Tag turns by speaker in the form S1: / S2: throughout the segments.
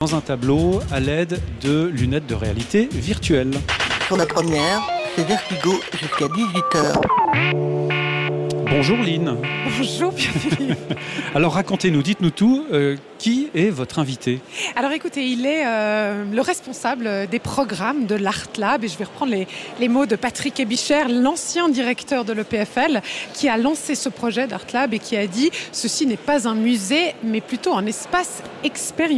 S1: dans un tableau à l'aide de lunettes de réalité virtuelle.
S2: Sur la première, c'est Vertigo jusqu'à 18h.
S1: Bonjour Lynn.
S3: Bonjour bienvenue.
S1: Alors racontez-nous, dites-nous tout. Qui est votre invité ?
S3: Alors écoutez, il est le responsable des programmes de l'Art Lab, et je vais reprendre les mots de Patrick Ebicher, l'ancien directeur de l'EPFL, qui a lancé ce projet d'Art Lab et qui a dit « Ceci n'est pas un musée, mais plutôt un espace expérimental ».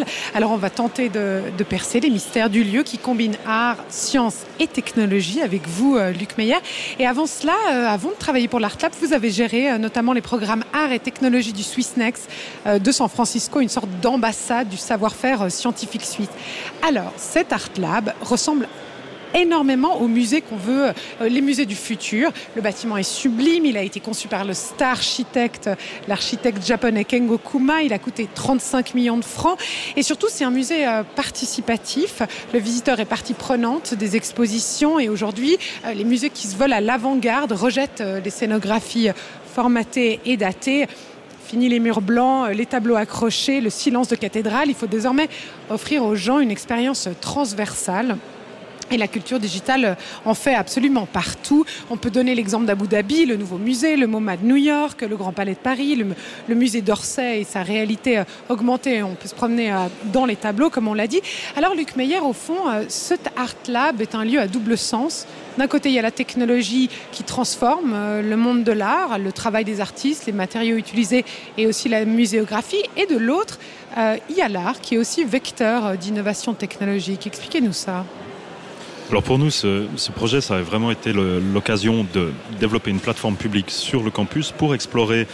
S3: Alors on va tenter de percer les mystères du lieu qui combine art, science et technologie avec vous, Luc Meyer. Et avant cela, avant de travailler pour l'Art Lab, vous avez géré notamment les programmes art et technologie du Swissnex de San Francisco, une sorte d'ambassade du savoir-faire scientifique suisse. Alors, cet Art Lab ressemble énormément aux musées qu'on veut, les musées du futur. Le bâtiment est sublime, il a été conçu par le star architecte, l'architecte japonais Kengo Kuma, il a coûté 35 millions de francs et surtout c'est un musée participatif. Le visiteur est partie prenante des expositions et aujourd'hui les musées qui se veulent à l'avant-garde rejettent des scénographies formatées et datées. Fini les murs blancs, les tableaux accrochés, le silence de cathédrale. Il faut désormais offrir aux gens une expérience transversale. Et la culture digitale en fait absolument partout. On peut donner l'exemple d'Abu Dhabi, le nouveau musée, le MoMA de New York, le Grand Palais de Paris, le musée d'Orsay et sa réalité augmentée. On peut se promener dans les tableaux, comme on l'a dit. Alors, Luc Meyer, au fond, cet Art Lab est un lieu à double sens. D'un côté, il y a la technologie qui transforme le monde de l'art, le travail des artistes, les matériaux utilisés et aussi la muséographie. Et de l'autre, il y a l'art qui est aussi vecteur d'innovation technologique. Expliquez-nous ça.
S4: Alors pour nous, ce projet, ça a vraiment été l'occasion de développer une plateforme publique sur le campus pour explorer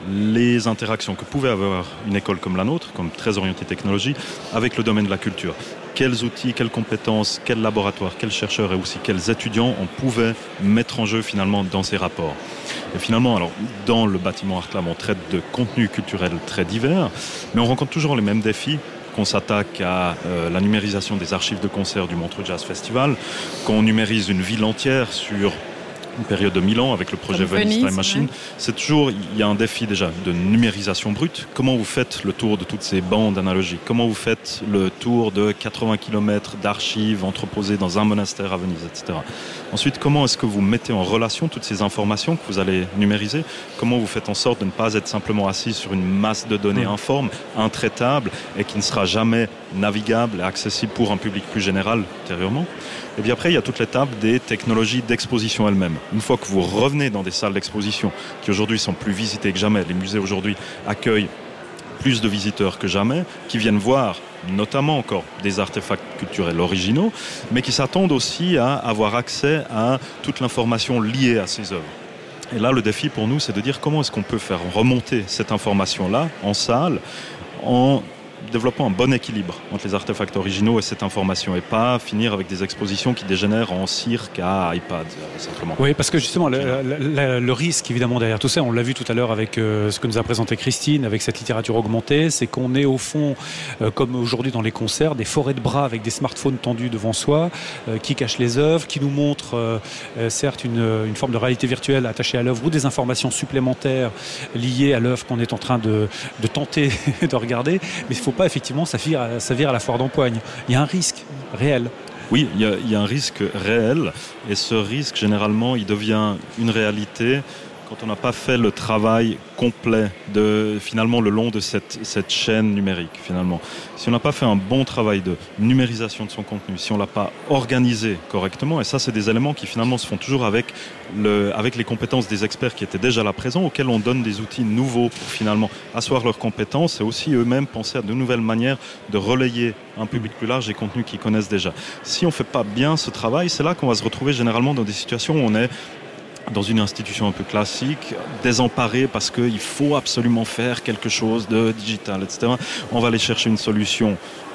S4: les interactions que pouvait avoir une école comme la nôtre, comme très orientée technologie, avec le domaine de la culture. Quels outils, quelles compétences, quels laboratoires, quels chercheurs et aussi quels étudiants on pouvait mettre en jeu finalement dans ces rapports. Et finalement, alors, dans le bâtiment Art Lab, on traite de contenus culturels très divers, mais on rencontre toujours les mêmes défis. Qu'on s'attaque à la numérisation des archives de concerts du Montreux Jazz Festival, qu'on numérise une ville entière sur une période de 1000 ans avec le projet Venice Time Machine. Ouais. C'est toujours, il y a un défi déjà de numérisation brute. Comment vous faites le tour de toutes ces bandes analogiques ? Comment vous faites le tour de 80 km d'archives entreposées dans un monastère à Venise, etc. Ensuite, comment est-ce que vous mettez en relation toutes ces informations que vous allez numériser ? Comment vous faites en sorte de ne pas être simplement assis sur une masse de données informe, intraitable et qui ne sera jamais navigable et accessible pour un public plus général ultérieurement ? Et puis après, il y a toute l'étape des technologies d'exposition elles-mêmes. Une fois que vous revenez dans des salles d'exposition qui aujourd'hui sont plus visitées que jamais, les musées aujourd'hui accueillent plus de visiteurs que jamais, qui viennent voir notamment encore des artefacts culturels originaux, mais qui s'attendent aussi à avoir accès à toute l'information liée à ces œuvres. Et là, le défi pour nous, c'est de dire comment est-ce qu'on peut faire remonter cette information-là en salle, en développant un bon équilibre entre les artefacts originaux et cette information et pas finir avec des expositions qui dégénèrent en cirque à iPad simplement.
S1: Oui, parce que justement le risque évidemment derrière tout ça, on l'a vu tout à l'heure avec ce que nous a présenté Christine, avec cette littérature augmentée, c'est qu'on est au fond, comme aujourd'hui dans les concerts, des forêts de bras avec des smartphones tendus devant soi, qui cachent les œuvres, qui nous montrent certes une forme de réalité virtuelle attachée à l'œuvre ou des informations supplémentaires liées à l'œuvre qu'on est en train de tenter de regarder, mais il ne faut pas effectivement ça vire à la foire d'empoigne. Il y a un risque réel.
S4: Oui, il y a un risque réel et ce risque généralement il devient une réalité quand on n'a pas fait le travail complet finalement le long de cette chaîne numérique finalement. Si on n'a pas fait un bon travail de numérisation de son contenu, si on ne l'a pas organisé correctement, et ça c'est des éléments qui finalement se font toujours avec les compétences des experts qui étaient déjà là présents, auxquels on donne des outils nouveaux pour finalement asseoir leurs compétences et aussi eux-mêmes penser à de nouvelles manières de relayer un public plus large et contenus qu'ils connaissent déjà. Si on ne fait pas bien ce travail, c'est là qu'on va se retrouver généralement dans des situations où on est dans une institution un peu classique, désemparée parce qu'il faut absolument faire quelque chose de digital, etc. On va aller chercher une solution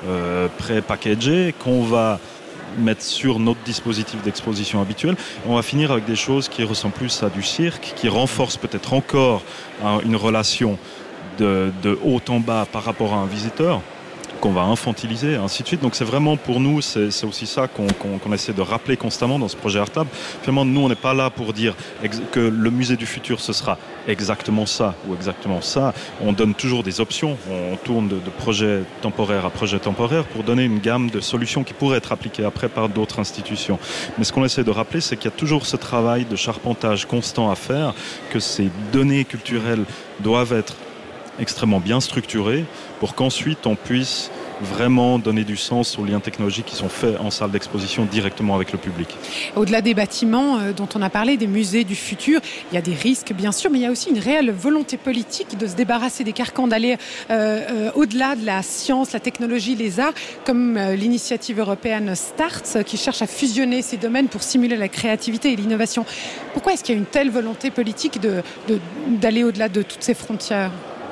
S4: pré-packagée qu'on va mettre sur notre dispositif d'exposition habituel. On va finir avec des choses qui ressemblent plus à du cirque, qui renforcent peut-être encore une relation de haut en bas par rapport à un visiteur, qu'on va infantiliser, ainsi de suite. Donc c'est vraiment pour nous, c'est aussi ça qu'on essaie de rappeler constamment dans ce projet ArtLab. Finalement, nous, on n'est pas là pour dire que le musée du futur, ce sera exactement ça ou exactement ça. On donne toujours des options, on tourne de projet temporaire à projet temporaire pour donner une gamme de solutions qui pourraient être appliquées après par d'autres institutions. Mais ce qu'on essaie de rappeler, c'est qu'il y a toujours ce travail de charpentage constant à faire, que ces données culturelles doivent être extrêmement bien structurées pour qu'ensuite on puisse vraiment donner du sens aux liens technologiques qui sont faits en salle d'exposition directement avec le public.
S3: Au-delà des bâtiments dont on a parlé, des musées du futur, il y a des risques bien sûr, mais il y a aussi une réelle volonté politique de se débarrasser des carcans, d'aller au-delà de la science, la technologie, les arts, comme l'initiative européenne START qui cherche à fusionner ces domaines pour stimuler la créativité et l'innovation. Pourquoi est-ce qu'il y a une telle volonté politique d'aller au-delà de toutes ces frontières ?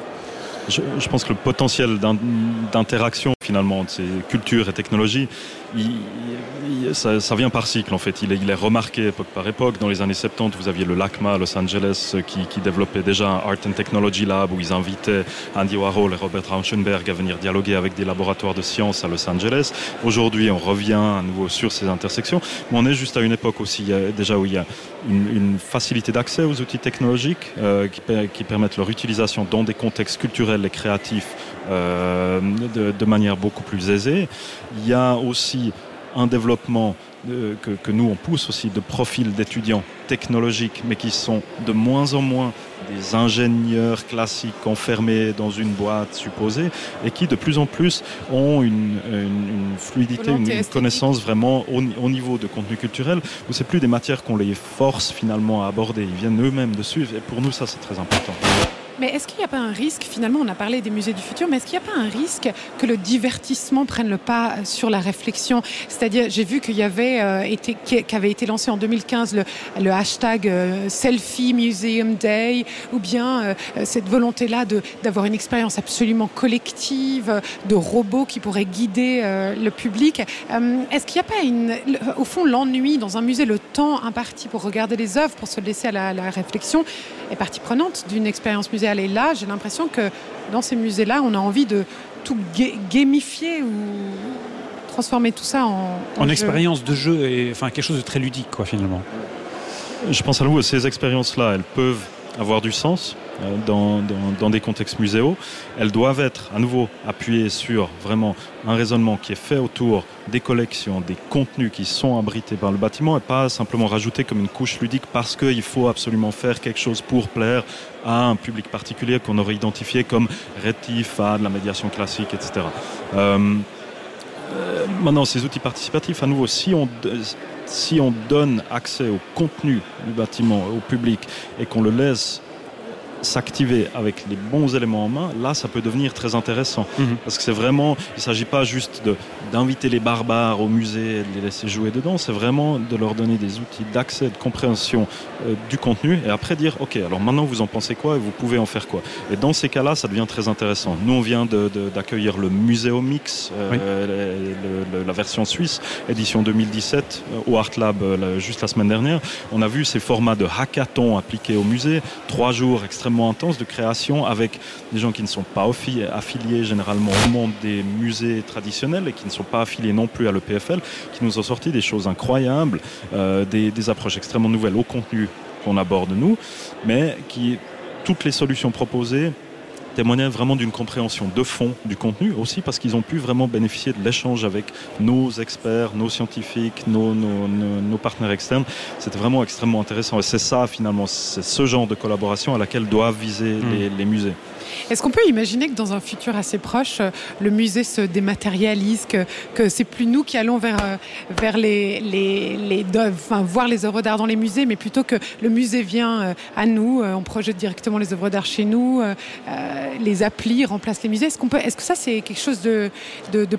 S4: Je pense que le potentiel d'interaction finalement de ces cultures et technologies, ça vient par cycle en fait. Il est remarqué époque par époque. Dans les années 70, vous aviez le LACMA à Los Angeles qui développait déjà un Art and Technology Lab où ils invitaient Andy Warhol et Robert Rauschenberg à venir dialoguer avec des laboratoires de sciences à Los Angeles. Aujourd'hui, on revient à nouveau sur ces intersections. Mais on est juste à une époque aussi déjà où il y a une facilité d'accès aux outils technologiques qui permettent leur utilisation dans des contextes culturels et créatifs de manière beaucoup plus aisée. Il y a aussi un développement que nous on pousse aussi de profils d'étudiants technologiques mais qui sont de moins en moins des ingénieurs classiques enfermés dans une boîte supposée et qui de plus en plus ont une fluidité, une connaissance vraiment au niveau de contenu culturel où c'est plus des matières qu'on les force finalement à aborder, ils viennent eux-mêmes de suivre et pour nous ça c'est très important.
S3: Mais est-ce qu'il n'y a pas un risque, finalement, on a parlé des musées du futur, mais est-ce qu'il n'y a pas un risque que le divertissement prenne le pas sur la réflexion ? C'est-à-dire, j'ai vu qu'il y avait qu'avait été lancé en 2015 le hashtag Selfie Museum Day, ou bien cette volonté-là d'avoir une expérience absolument collective, de robots qui pourraient guider le public. Est-ce qu'il n'y a pas au fond, l'ennui dans un musée, le temps imparti pour regarder les œuvres, pour se laisser à la réflexion, est partie prenante d'une expérience muséale. Et là, j'ai l'impression que dans ces musées-là, on a envie de tout gamifier ou transformer tout ça en
S1: expérience de jeu et quelque chose de très ludique, quoi, finalement.
S4: Je pense à nous, ces expériences-là, elles peuvent avoir du sens dans des contextes muséaux. Elles doivent être à nouveau appuyées sur vraiment un raisonnement qui est fait autour des collections, des contenus qui sont abrités par le bâtiment et pas simplement rajouter comme une couche ludique parce qu'il faut absolument faire quelque chose pour plaire à un public particulier qu'on aurait identifié comme rétif à de la médiation classique, etc. Maintenant, ces outils participatifs, à nouveau, si on donne accès au contenu du bâtiment, au public, et qu'on le laisse s'activer avec les bons éléments en main, là ça peut devenir très intéressant. Parce que c'est vraiment, il ne s'agit pas juste d'inviter les barbares au musée et de les laisser jouer dedans, c'est vraiment de leur donner des outils d'accès, de compréhension du contenu et après dire ok, alors maintenant vous en pensez quoi et vous pouvez en faire quoi. Et dans ces cas-là, ça devient très intéressant. Nous on vient d'accueillir le Muséomix, la version suisse, édition 2017 au ArtLab juste la semaine dernière. On a vu ces formats de hackathon appliqués au musée, 3 jours extrêmement intense de création avec des gens qui ne sont pas affiliés généralement au monde des musées traditionnels et qui ne sont pas affiliés non plus à l'EPFL, qui nous ont sorti des choses incroyables, des approches extrêmement nouvelles au contenu qu'on aborde nous, mais qui, toutes les solutions proposées témoignaient vraiment d'une compréhension de fond du contenu, aussi parce qu'ils ont pu vraiment bénéficier de l'échange avec nos experts, nos scientifiques, nos partenaires externes. C'était vraiment extrêmement intéressant et c'est ça finalement, c'est ce genre de collaboration à laquelle doivent viser les musées.
S3: Est-ce qu'on peut imaginer que dans un futur assez proche, le musée se dématérialise, que c'est plus nous qui allons vers voir les œuvres d'art dans les musées, mais plutôt que le musée vient à nous, on projette directement les œuvres d'art chez nous, les applis remplacent les musées. Est-ce que ça c'est quelque chose de plausible ?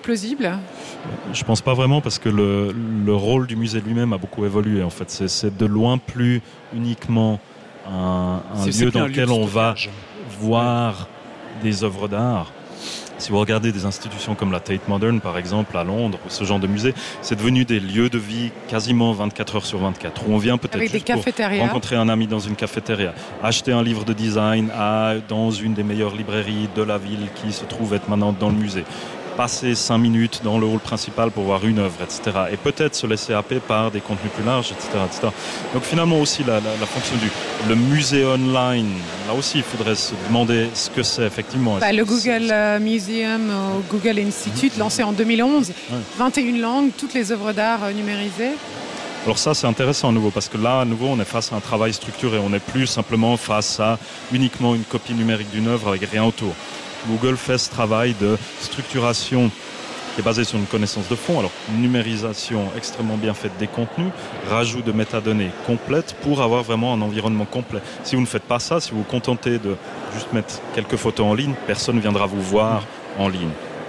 S4: Je pense pas vraiment parce que le rôle du musée lui-même a beaucoup évolué en fait. C'est de loin plus uniquement un lieu dans lequel on va voir des œuvres d'art. Si vous regardez des institutions comme la Tate Modern, par exemple, à Londres, ou ce genre de musée, c'est devenu des lieux de vie quasiment 24 heures sur 24, où on vient peut-être juste pour rencontrer un ami dans une cafétéria, acheter un livre de design dans une des meilleures librairies de la ville qui se trouve être maintenant dans le musée. passer 5 minutes dans le hall principal pour voir une œuvre, etc. Et peut-être se laisser happer par des contenus plus larges, etc. etc. Donc finalement aussi la fonction le musée online, là aussi il faudrait se demander ce que c'est effectivement.
S3: Le Google Museum au Google Institute, lancé en 2011, 21 langues, toutes les œuvres d'art numérisées.
S4: Alors ça c'est intéressant à nouveau parce que là à nouveau on est face à un travail structuré, on n'est plus simplement face à uniquement une copie numérique d'une œuvre avec rien autour. Google fait ce travail de structuration qui est basé sur une connaissance de fond, alors numérisation extrêmement bien faite des contenus, rajout de métadonnées complètes pour avoir vraiment un environnement complet. Si vous ne faites pas ça, si vous vous contentez de juste mettre quelques photos en ligne, personne ne viendra vous voir en ligne.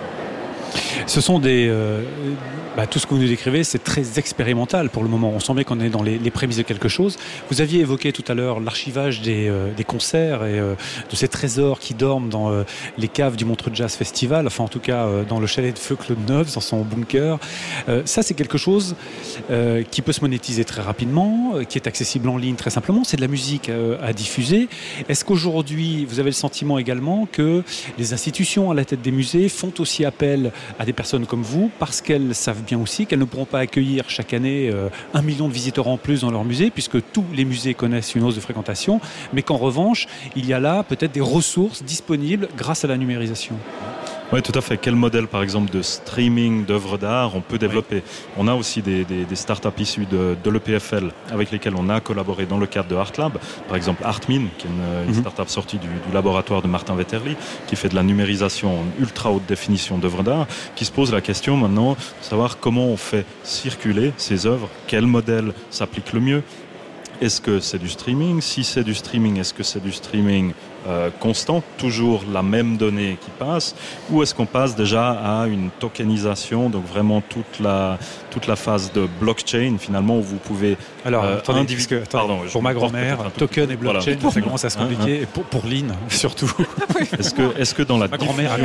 S1: Ce sont tout ce que vous nous décrivez, c'est très expérimental pour le moment. On sent bien qu'on est dans les prémices de quelque chose. Vous aviez évoqué tout à l'heure l'archivage des concerts et de ces trésors qui dorment dans les caves du Montreux Jazz Festival, enfin en tout cas dans le chalet de feu Claude Neuve, dans son bunker. Ça, c'est quelque chose qui peut se monétiser très rapidement, qui est accessible en ligne très simplement. C'est de la musique à diffuser. Est-ce qu'aujourd'hui, vous avez le sentiment également que les institutions à la tête des musées font aussi appel à des personnes comme vous parce qu'elles savent bien aussi qu'elles ne pourront pas accueillir chaque année 1 million de visiteurs en plus dans leur musée, puisque tous les musées connaissent une hausse de fréquentation, mais qu'en revanche, il y a là peut-être des ressources disponibles grâce à la numérisation.
S4: Oui, tout à fait. Quel modèle, par exemple, de streaming d'œuvres d'art on peut développer ? On a aussi des startups issues de l'EPFL avec lesquelles on a collaboré dans le cadre de ArtLab. Par exemple, Artmin, qui est une startup sortie du laboratoire de Martin Vetterli, qui fait de la numérisation en ultra haute définition d'œuvres d'art, qui se pose la question maintenant de savoir comment on fait circuler ces œuvres, quel modèle s'applique le mieux. Est-ce que c'est du streaming ? Si c'est du streaming, est-ce que c'est du streaming constant, toujours la même donnée qui passe, ou est-ce qu'on passe déjà à une tokenisation, donc vraiment toute la phase de blockchain finalement où vous pouvez
S1: pour ma grand-mère, token et blockchain, ça commence à se compliquer, et pour Lynn surtout.
S4: Est-ce que dans la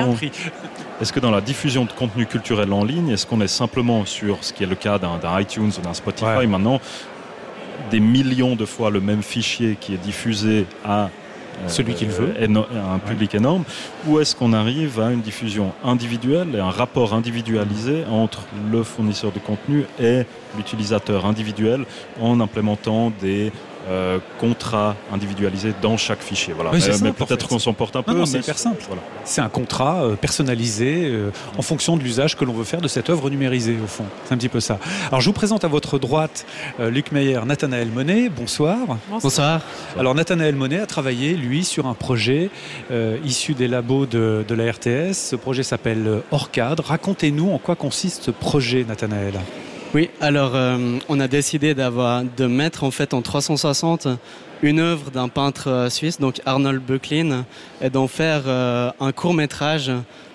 S4: diffusion de contenu culturel en ligne, est-ce qu'on est simplement sur ce qui est le cas d'un iTunes ou d'un Spotify maintenant, des millions de fois le même fichier qui est diffusé à
S1: celui qu'il veut,
S4: un public énorme, ou est-ce qu'on arrive à une diffusion individuelle et un rapport individualisé entre le fournisseur de contenu et l'utilisateur individuel en implémentant des contrats individualisés dans chaque fichier. Voilà.
S1: Oui,
S4: mais peut-être qu'on s'emporte un peu.
S1: Non, c'est hyper simple. Voilà. C'est un contrat personnalisé en fonction de l'usage que l'on veut faire de cette œuvre numérisée, au fond. C'est un petit peu ça. Alors, je vous présente à votre droite Luc Meyer, Nathanaël Monet. Bonsoir.
S5: Bonsoir.
S1: Alors, Nathanaël Monet a travaillé, lui, sur un projet issu des labos de la RTS. Ce projet s'appelle Orcade. Racontez-nous en quoi consiste ce projet, Nathanaël.
S5: Oui, alors on a décidé de mettre en fait en 360 une œuvre d'un peintre suisse, donc Arnold Böcklin, et d'en faire un court-métrage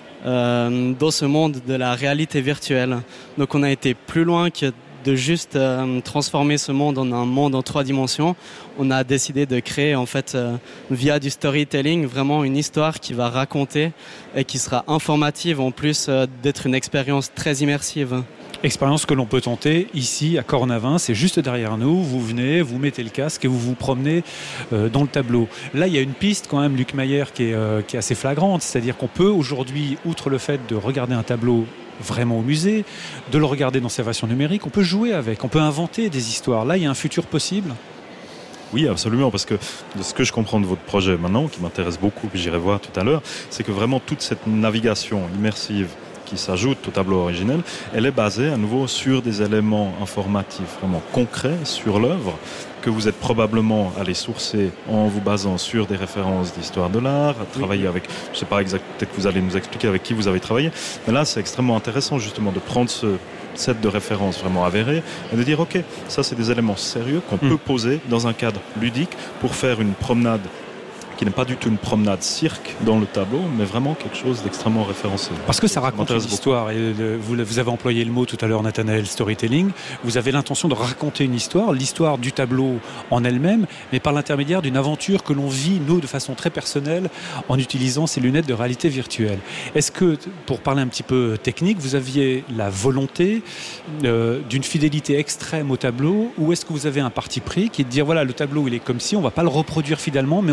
S5: dans ce monde de la réalité virtuelle. Donc on a été plus loin que de juste transformer ce monde en un monde en 3 dimensions. On a décidé de créer en fait via du storytelling vraiment une histoire qui va raconter et qui sera informative en plus d'être une expérience très immersive.
S1: Expérience que l'on peut tenter ici à Cornavin, c'est juste derrière nous, vous venez, vous mettez le casque et vous vous promenez dans le tableau. Là il y a une piste quand même, Luc Meyer, qui est assez flagrante, c'est-à-dire qu'on peut aujourd'hui, outre le fait de regarder un tableau vraiment au musée, de le regarder dans sa version numérique, on peut jouer avec, on peut inventer des histoires. Là il y a un futur possible.
S4: Oui, absolument, parce que de ce que je comprends de votre projet maintenant, qui m'intéresse beaucoup, que j'irai voir tout à l'heure, c'est que vraiment toute cette navigation immersive qui s'ajoute au tableau originel, elle est basée à nouveau sur des éléments informatifs vraiment concrets sur l'œuvre que vous êtes probablement allé sourcer en vous basant sur des références d'histoire de l'art, travailler avec, je ne sais pas exactement, peut-être que vous allez nous expliquer avec qui vous avez travaillé, mais là c'est extrêmement intéressant justement de prendre ce set de références vraiment avérées et de dire ok, ça c'est des éléments sérieux qu'on peut poser dans un cadre ludique pour faire une promenade qui n'est pas du tout une promenade cirque dans le tableau, mais vraiment quelque chose d'extrêmement référencé.
S1: Parce que ça raconte une histoire. Et vous avez employé le mot tout à l'heure, Nathanaël, storytelling. Vous avez l'intention de raconter une histoire, l'histoire du tableau en elle-même, mais par l'intermédiaire d'une aventure que l'on vit, nous, de façon très personnelle, en utilisant ces lunettes de réalité virtuelle. Est-ce que, pour parler un petit peu technique, vous aviez la volonté d'une fidélité extrême au tableau, ou est-ce que vous avez un parti pris qui est de dire, voilà, le tableau, il est comme si, on ne va pas le reproduire fidèlement, mais en revanche,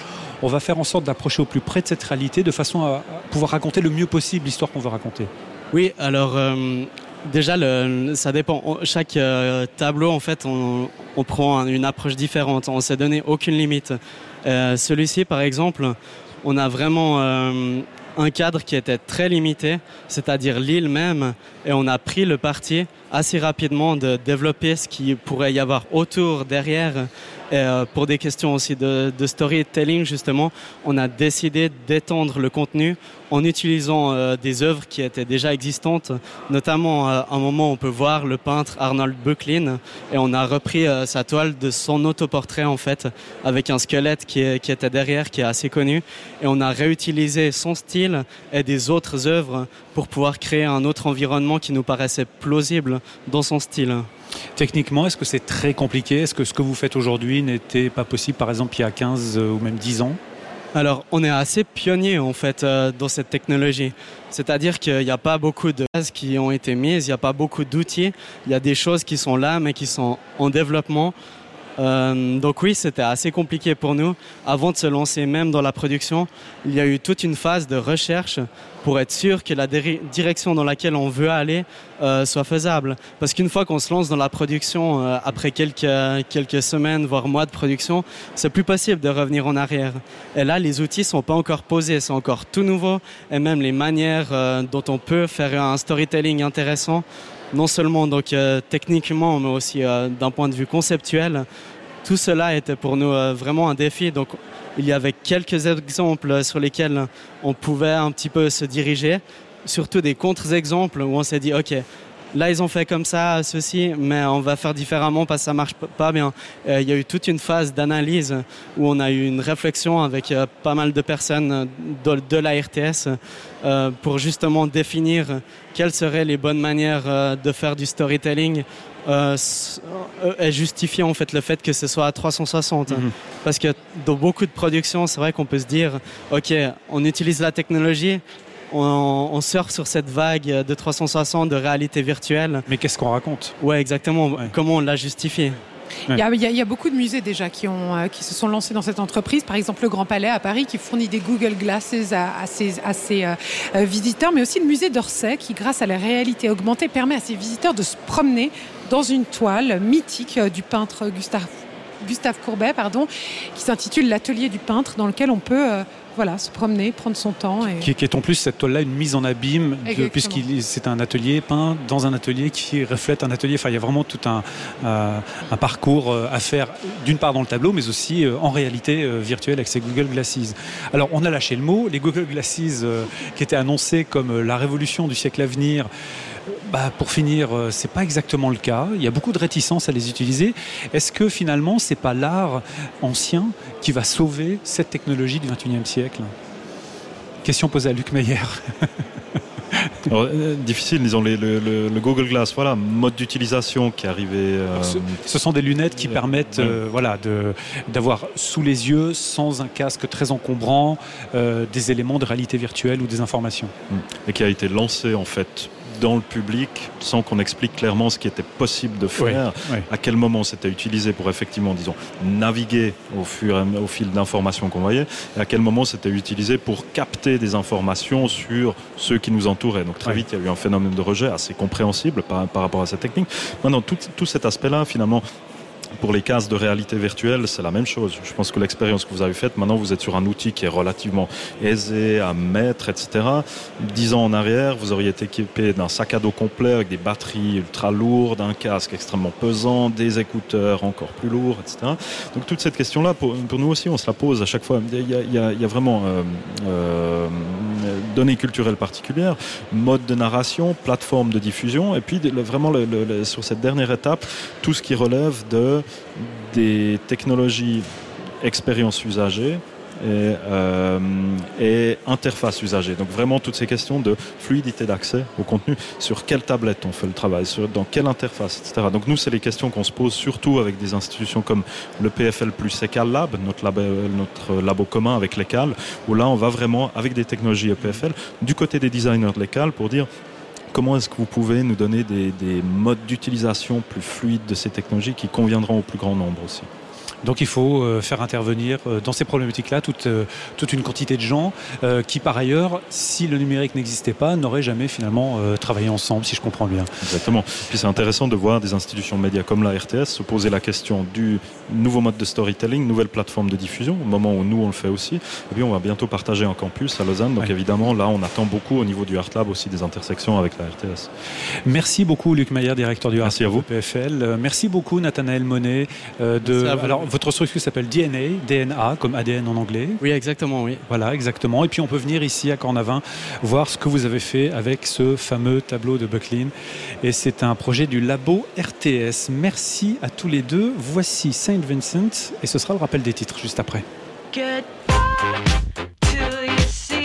S1: on va faire en sorte d'approcher au plus près de cette réalité de façon à pouvoir raconter le mieux possible l'histoire qu'on veut raconter.
S5: Oui, alors déjà, ça dépend. Chaque tableau, en fait, on prend une approche différente. On ne s'est donné aucune limite. Celui-ci, par exemple, on a vraiment un cadre qui était très limité, c'est-à-dire l'île même, et on a pris le parti assez rapidement de développer ce qu'il pourrait y avoir autour, derrière. Et pour des questions aussi de storytelling, justement, on a décidé d'étendre le contenu en utilisant des œuvres qui étaient déjà existantes. Notamment, à un moment, on peut voir le peintre Arnold Böcklin, et on a repris sa toile de son autoportrait, en fait, avec un squelette qui était derrière, qui est assez connu. Et on a réutilisé son style et des autres œuvres pour pouvoir créer un autre environnement qui nous paraissait plausible dans son style.
S1: Techniquement, est-ce que c'est très compliqué ? Est-ce que ce que vous faites aujourd'hui n'était pas possible, par exemple, il y a 15 ou même 10 ans ?
S5: Alors, on est assez pionnier en fait dans cette technologie. C'est-à-dire qu'il n'y a pas beaucoup de bases qui ont été mises, il n'y a pas beaucoup d'outils. Il y a des choses qui sont là, mais qui sont en développement. Donc oui, c'était assez compliqué pour nous. Avant de se lancer même dans la production, il y a eu toute une phase de recherche pour être sûr que la direction dans laquelle on veut aller soit faisable. Parce qu'une fois qu'on se lance dans la production, après quelques semaines, voire mois de production, c'est plus possible de revenir en arrière. Et là, les outils sont pas encore posés, c'est encore tout nouveau. Et même les manières dont on peut faire un storytelling intéressant, non seulement donc techniquement, mais aussi d'un point de vue conceptuel, tout cela était pour nous vraiment un défi. Donc, il y avait quelques exemples sur lesquels on pouvait un petit peu se diriger, surtout des contre-exemples où on s'est dit, OK, là, ils ont fait comme ça, ceci, mais on va faire différemment parce que ça marche pas bien. Il y a eu toute une phase d'analyse où on a eu une réflexion avec pas mal de personnes de la RTS pour justement définir quelles seraient les bonnes manières de faire du storytelling et justifier en fait le fait que ce soit à 360. Parce que dans beaucoup de productions, c'est vrai qu'on peut se dire, OK, on utilise la technologie, on surfe sur cette vague de 360 de réalité virtuelle.
S1: Mais qu'est-ce qu'on raconte ?
S5: Ouais, exactement. Ouais. Comment on la justifie ?
S3: Il y a beaucoup de musées déjà qui se sont lancés dans cette entreprise. Par exemple, le Grand Palais à Paris qui fournit des Google Glasses à ses visiteurs, mais aussi le musée d'Orsay qui, grâce à la réalité augmentée, permet à ses visiteurs de se promener dans une toile mythique du peintre Gustave Courbet, qui s'intitule L'Atelier du peintre, dans lequel on peut se promener, prendre son temps.
S1: Qui est en plus, cette toile-là, une mise en abîme, puisqu'il c'est un atelier peint dans un atelier qui reflète un atelier. Enfin, il y a vraiment tout un parcours à faire, d'une part dans le tableau, mais aussi en réalité virtuelle avec ces Google Glasses. Alors, on a lâché le mot. Les Google Glasses qui étaient annoncés comme la révolution du siècle à venir, pour finir, c'est pas exactement le cas. Il y a beaucoup de réticence à les utiliser. Est-ce que finalement, c'est pas l'art ancien qui va sauver cette technologie du XXIe siècle ? Question posée à Luc Meyer.
S4: Alors, difficile, disons, le Google Glass, voilà, mode d'utilisation qui est arrivé.
S1: Ce sont des lunettes qui permettent d'avoir sous les yeux, sans un casque très encombrant, des éléments de réalité virtuelle ou des informations.
S4: Et qui a été lancé en fait dans le public sans qu'on explique clairement ce qui était possible de faire, à quel moment c'était utilisé pour effectivement, disons, naviguer au fil d'informations qu'on voyait, et à quel moment c'était utilisé pour capter des informations sur ceux qui nous entouraient. Donc très vite, il y a eu un phénomène de rejet assez compréhensible par rapport à cette technique. Maintenant, tout cet aspect-là, finalement, pour les cases de réalité virtuelle, c'est la même chose. Je pense que l'expérience que vous avez faite, maintenant vous êtes sur un outil qui est relativement aisé à mettre, etc. 10 ans en arrière, vous auriez été équipé d'un sac à dos complet avec des batteries ultra lourdes, un casque extrêmement pesant, des écouteurs encore plus lourds, etc. Donc toute cette question-là, pour nous aussi, on se la pose à chaque fois. Il y a vraiment données culturelles particulières, mode de narration, plateforme de diffusion, et puis vraiment sur cette dernière étape, tout ce qui relève des technologies expérience usagée et interface usagée. Donc vraiment toutes ces questions de fluidité d'accès au contenu, sur quelle tablette on fait le travail, dans quelle interface, etc. Donc nous, c'est les questions qu'on se pose surtout avec des institutions comme le PFL plus ECAL Lab, notre labo commun avec l'ECAL, où là on va vraiment avec des technologies EPFL du côté des designers de l'ECAL pour dire comment est-ce que vous pouvez nous donner des modes d'utilisation plus fluides de ces technologies qui conviendront au plus grand nombre aussi.
S1: Donc il faut faire intervenir dans ces problématiques-là toute une quantité de gens qui, par ailleurs, si le numérique n'existait pas, n'auraient jamais finalement travaillé ensemble, si je comprends bien.
S4: Exactement. Puis c'est intéressant de voir des institutions de médias comme la RTS se poser la question du nouveau mode de storytelling, nouvelle plateforme de diffusion, au moment où nous on le fait aussi. Et puis on va bientôt partager un campus à Lausanne. Donc évidemment, là on attend beaucoup au niveau du ArtLab aussi des intersections avec la RTS.
S1: Merci beaucoup Luc Maillère, directeur du
S4: Merci à vous.
S1: PFL. Merci beaucoup Nathanaël Monet. Alors votre structure s'appelle DNA comme ADN en anglais.
S5: Oui, exactement, oui.
S1: Voilà, exactement. Et puis on peut venir ici à Cornavin voir ce que vous avez fait avec ce fameux tableau de Böcklin. Et c'est un projet du labo RTS. Merci à tous les deux. Voici Saint Vincent et ce sera le rappel des titres juste après.
S6: Goodbye till you see